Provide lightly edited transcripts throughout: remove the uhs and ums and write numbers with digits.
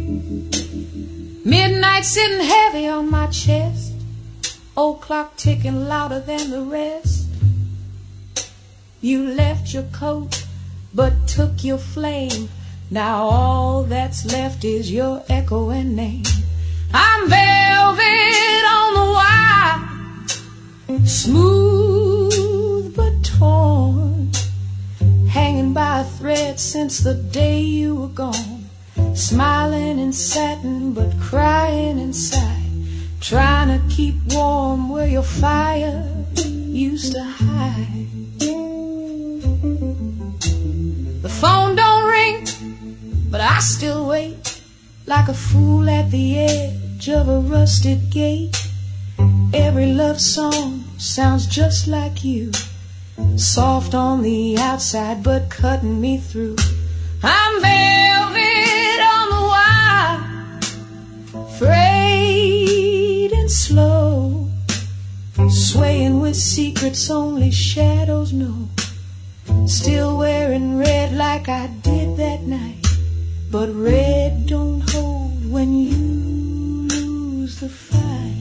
Midnight sitting heavy on my chest, old clock ticking louder than the rest. You left your coat but took your flame. Now all that's left is your echoing name. I'm velvet on the wire, smooth but torn, hanging by a thread since the day you were gone. Smiling in satin but crying inside, trying to keep warm where your fire used to hide. The phone don't ring, but I still wait like a fool at the edge of a rusted gate. Every love song sounds just like you, soft on the outside but cutting me through. I'm velvet on the wire, frayed and slow, swaying with secrets only shadows know. Still wearing red like I did that night, but red don't hold when you lose the fight.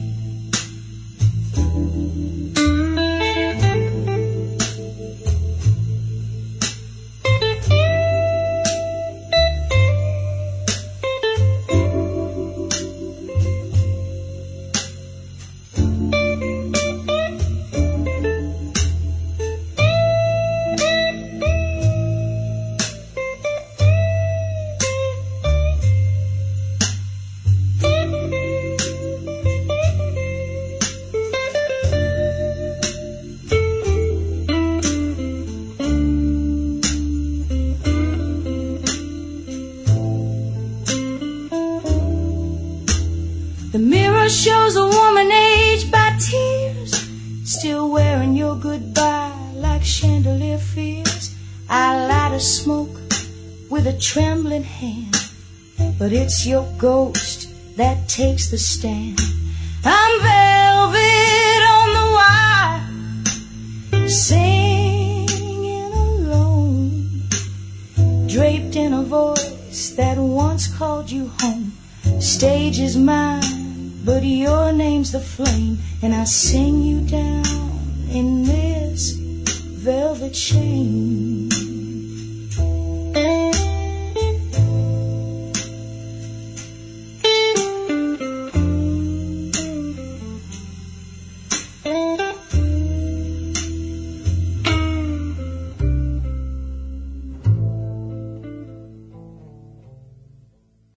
The mirror shows a woman aged by tears, still wearing your goodbye like chandelier fears. I light a smoke with a trembling hand, but it's your ghost that takes the stand. I'm velvet on the wire, singing alone, draped in a voice that once called you home. Stage is mine, but your name's the flame, and I sing you down in this velvet chain.